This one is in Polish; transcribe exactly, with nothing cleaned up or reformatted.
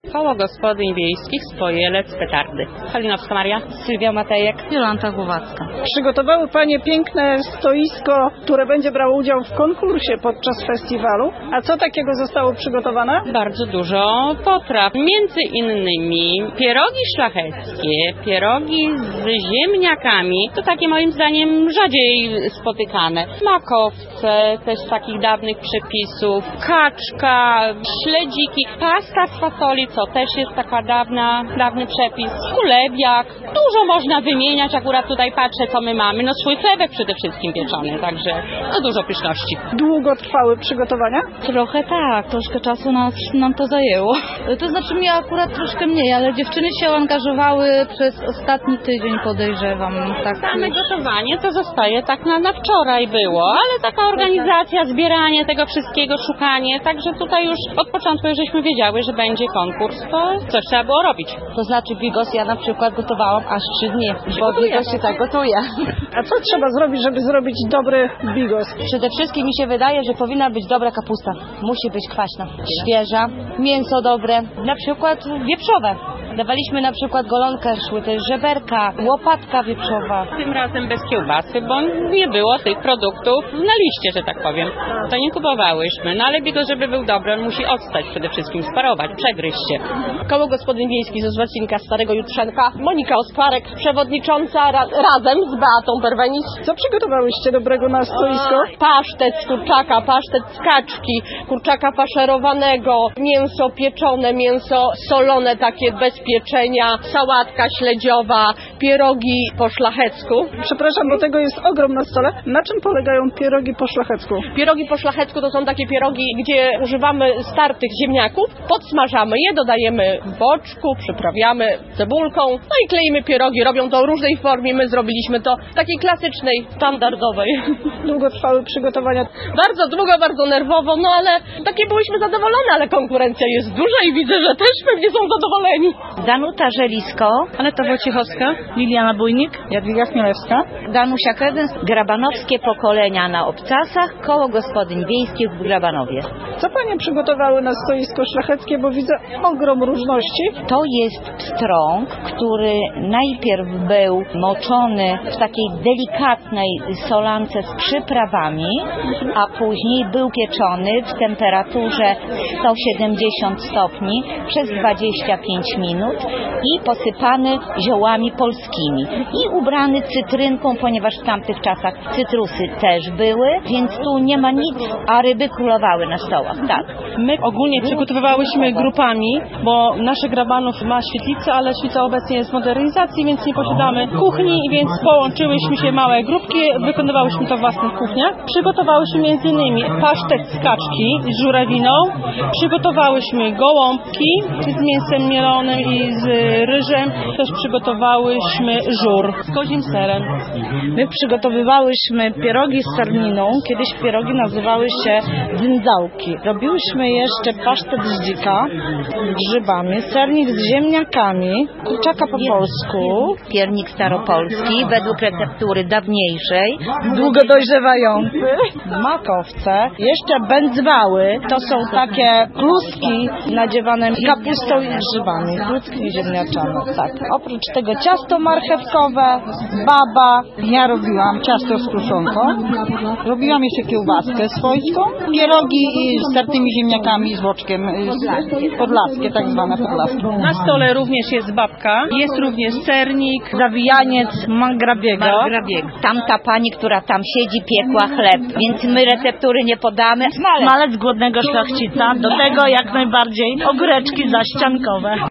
Koło Gospodyń Wiejskich Spojelec Petardy. Halinowska Maria. Sylwia Matejek. Jolanta Głowacka. Przygotowały Panie piękne stoisko, które będzie brało udział w konkursie podczas festiwalu. A co takiego zostało przygotowane? Bardzo dużo potraw. Między innymi pierogi szlacheckie, pierogi z ziemniakami. To takie moim zdaniem rzadziej spotykane. Makowce, też z takich dawnych przepisów. Kaczka, śledziki, pasta z fasoli, co też jest taka dawna, dawny przepis. Kulebiak. Dużo można wymieniać. Akurat tutaj patrzę, co my mamy. No swój chlebek przede wszystkim pieczony, także no dużo pyszności. Długo trwały przygotowania? Trochę tak, troszkę czasu nas, nam to zajęło. To znaczy mi akurat troszkę mniej, ale dziewczyny się angażowały przez ostatni tydzień, podejrzewam. Tak. Same gotowanie to zostaje tak na, na wczoraj było, ale taka organizacja, zbieranie tego wszystkiego, szukanie, także tutaj już od początku, jak żeśmy wiedziały, że będzie konkurs, to coś trzeba było robić. To znaczy bigos ja na przykład gotowałam aż trzy dni, bo bigos się tak gotuje. A co trzeba zrobić, żeby zrobić dobry bigos? Przede wszystkim mi się wydaje, że powinna być dobra kapusta. Musi być kwaśna, świeża, mięso dobre, na przykład wieprzowe. Dawaliśmy na przykład golonkę, szły też żeberka, łopatka wieprzowa. Tym razem bez kiełbasy, bo nie było tych produktów na liście, że tak powiem. To nie kupowałyśmy, no ale bigos, żeby był dobry, on musi odstać przede wszystkim, sparować, przegryźć się. Koło Gospodyń Wiejskich ze Złacinka Starego Jutrzenka, Monika Osparek, przewodnicząca ra razem z Beatą Perwenis. Co przygotowałyście dobrego na stoisko? Pasztet z kurczaka, pasztet z kaczki, kurczaka faszerowanego, mięso pieczone, mięso solone takie bez pieczenia, sałatka śledziowa, pierogi po szlachecku. Przepraszam, bo tego jest ogrom na stole. Na czym polegają pierogi po szlachecku? Pierogi po szlachecku to są takie pierogi, gdzie używamy startych ziemniaków, podsmażamy je, dodajemy boczku, przyprawiamy cebulką, no i kleimy pierogi. Robią to w różnej formie, my zrobiliśmy to w takiej klasycznej, standardowej. Długo trwały przygotowania? Bardzo długo, bardzo nerwowo, no ale takie byłyśmy zadowolone, ale konkurencja jest duża i widzę, że też pewnie są zadowoleni. Danuta Żelisko, Aneta Wojciechowska, Liliana Bujnik, Jadwiga Chmielewska, Danusia Kedens, Grabanowskie pokolenia na obcasach, Koło Gospodyń Wiejskich w Grabanowie. Co Panie przygotowały na stoisko szlacheckie, bo widzę ogrom różności? To jest pstrąg, który najpierw był moczony w takiej delikatnej solance z przyprawami, a później był pieczony w temperaturze sto siedemdziesiąt stopni przez dwadzieścia pięć minut i posypany ziołami polskimi i ubrany cytrynką, ponieważ w tamtych czasach cytrusy też były, więc tu nie ma nic, a ryby królowały na stołach, tak. My ogólnie przygotowywałyśmy grupami, bo nasze Grabanów ma świetlicę, ale świetlica obecnie jest w modernizacji, więc nie posiadamy kuchni, więc połączyłyśmy się małe grupki, wykonywałyśmy to w własnych kuchniach. Przygotowałyśmy między innymi pasztet z kaczki z żurawiną, przygotowałyśmy gołąbki z mięsem mielonym i z ryżem, też przygotowałyśmy żur z kozim serem. My przygotowywałyśmy pierogi z sarniną, kiedyś pierogi nazywały się dyndzałki. Robiłyśmy jeszcze pasztet z dzika, grzybami, sernik z ziemniakami, kurczaka po polsku, Piernik staropolski według receptury dawniejszej, długo dojrzewający, makowce, jeszcze będzwały, to są takie kluski nadziewane kapustą i grzybami, kluski ziemniaczane, tak. Oprócz tego ciasto marchewkowe, baba, ja robiłam ciasto z kruszonką, robiłam jeszcze kiełbaskę swojską, pierogi z tartymi ziemniakami z boczkiem, z podlaskie, tak zwane podlaskie. Na stole również jest babka, jest również sernik, zawijaniec margrabiego. margrabiego. Tamta pani, która tam siedzi, piekła chleb, więc my receptury nie podamy. Smalec głodnego szlachcica, do tego jak najbardziej ogóreczki zaściankowe.